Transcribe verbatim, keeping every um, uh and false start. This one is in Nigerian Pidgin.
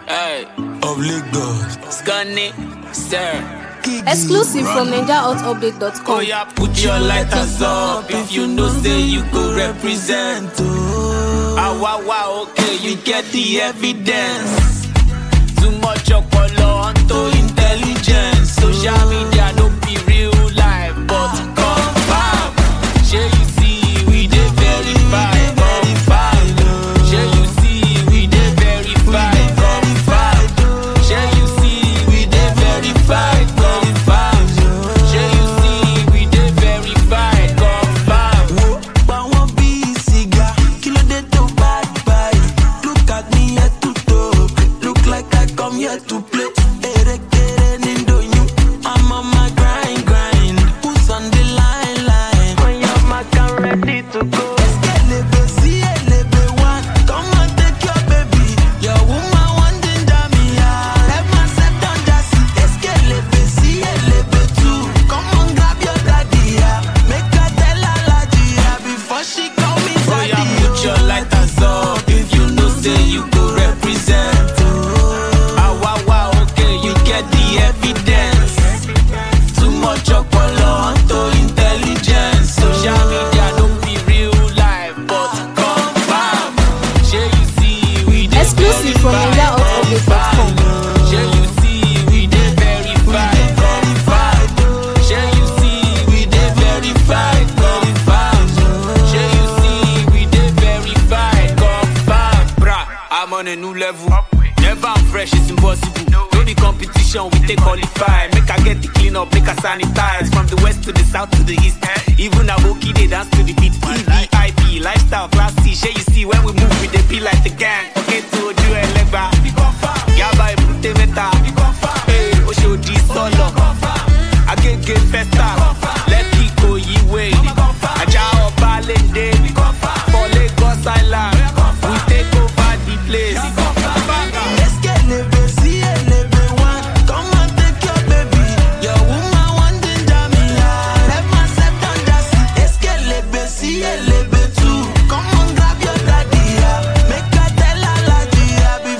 Hey, of Lagos. Scanny, sir. Exclusive from Ninja Hot Update dot com. Oh yeah, put your lighters up if you know say you go represent. Oh, ah, wow, wow, okay, you get the evidence. Too much ọpọlọ onto intelligence. Social media don't be real life, but confirm. Shey you see we dey verify, confirm. Shey you see we dey verify, confirm. Shey you see we dey verify, confirm. Shey you see we dey verify, confirm. But one be cigar, kilo dey to bad bye. Look at me here to talk, look like I come here to play. I'm on my grind, grind. Who's on the line, line? When you're my can ready to go. Come and take your baby. Your woman wanting dummy. Let myself down just see. Come on, grab your daddy. Make her tell her la before she call me Oh daddy. yeah, put your lighters up if you know say you go represent. Ah wow wow, okay, you get the evidence. Too much ọpọlọ onto intelligence. Social media don't be real life, but confirm. Shey you see we dey Exclusive from Ninja Hot Update dot com. Shey you see we dey verify, confirm. Shey you see we dey verify, confirm. Shey you see we dey verify, confirm. Bra, I'm on a new level. Never I'm fresh, it's impossible. No the competition, we take qualify. Make I get the clean up, make I sanitize. From the west to the south to the east. Even Aboki, they dance to the beat. E V I P, lifestyle, class C. Shey you see when we move, we dey be like the gang. Okay, to